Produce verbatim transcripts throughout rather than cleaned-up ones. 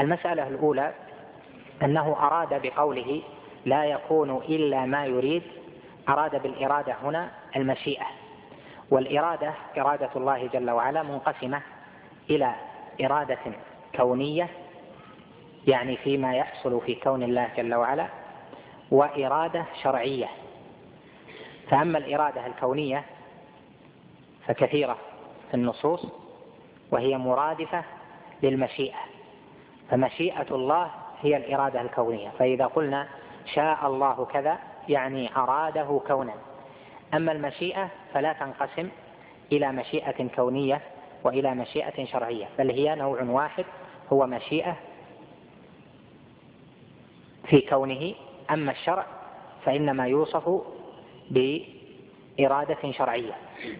المسألة الأولى أنه أراد بقوله لا يكون إلا ما يريد، أراد بالإرادة هنا المشيئة، والإرادة إرادة الله جل وعلا منقسمة إلى إرادة كونية يعني فيما يحصل في كون الله جل وعلا، وإرادة شرعية. فأما الإرادة الكونية فكثيرة في النصوص وهي مرادفة للمشيئة، فمشيئة الله هي الإرادة الكونية، فإذا قلنا شاء الله كذا يعني أراده كونا. أما المشيئة فلا تنقسم إلى مشيئة كونية وإلى مشيئة شرعية، بل هي نوع واحد هو مشيئة في كونه. أما الشرع فإنما يوصف بإرادة شرعية،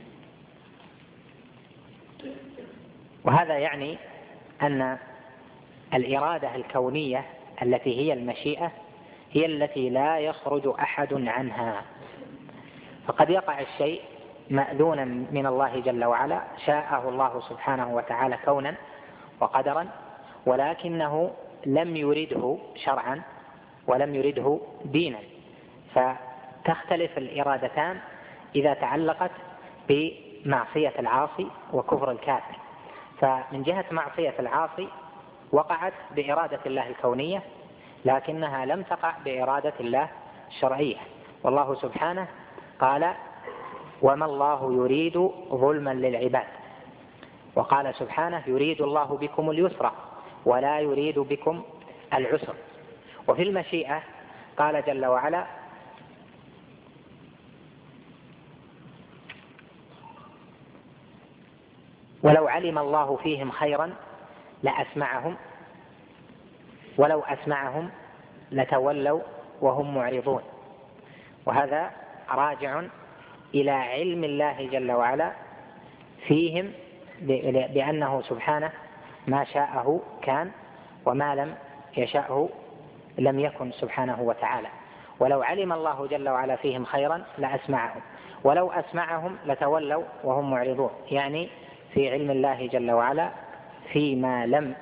وهذا يعني أن الإرادة الكونية التي هي المشيئة هي التي لا يخرج أحد عنها. فقد يقع الشيء مأذونا من الله جل وعلا، شاءه الله سبحانه وتعالى كونا وقدرا، ولكنه لم يرده شرعا ولم يرده دينا، فتختلف الإرادتان إذا تعلقت بمعصية العاصي وكفر الكافر. فمن جهة معصية العاصي وقعت بإرادة الله الكونية، لكنها لم تقع بإرادة الله الشرعية. والله سبحانه قال وما الله يريد ظلما للعباد، وقال سبحانه يريد الله بكم اليسر ولا يريد بكم العسر. وفي المشيئة قال جل وعلا ولو علم الله فيهم خيرا لأسمعهم ولو أسمعهم لتولوا وهم معرضون. وهذا راجع إلى علم الله جل وعلا فيهم بأنه سبحانه ما شاءه كان وما لم يشاءه لم يكن سبحانه وتعالى. ولو علم الله جل وعلا فيهم خيرا لأسمعهم ولو أسمعهم لتولوا وهم معرضون، يعني في علم الله جل وعلا فيما لم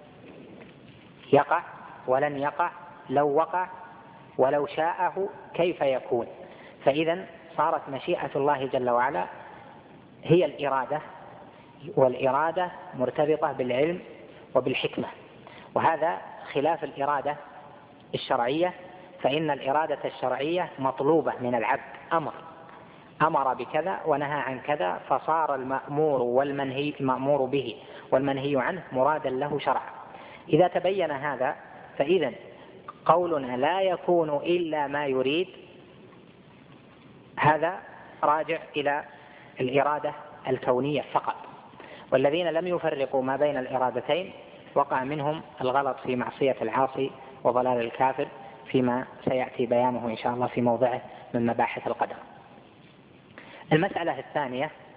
يقع ولن يقع لو وقع ولو شاءه كيف يكون. فإذا صارت مشيئة الله جل وعلا هي الإرادة، والإرادة مرتبطة بالعلم وبالحكمة، وهذا خلاف الإرادة الشرعية. فإن الإرادة الشرعية مطلوبة من العبد، أمر أمر بكذا ونهى عن كذا، فصار المأمور والمنهي المأمور به والمنهي عنه مرادا له شرعا. إذا تبين هذا فإذا قولنا لا يكون إلا ما يريد هذا راجع إلى الإرادة الكونية فقط، والذين لم يفرقوا ما بين الإرادتين وقع منهم الغلط في معصية العاصي وضلال الكافر، فيما سيأتي بيانه إن شاء الله في موضعه من مباحث القدر. المسألة الثانية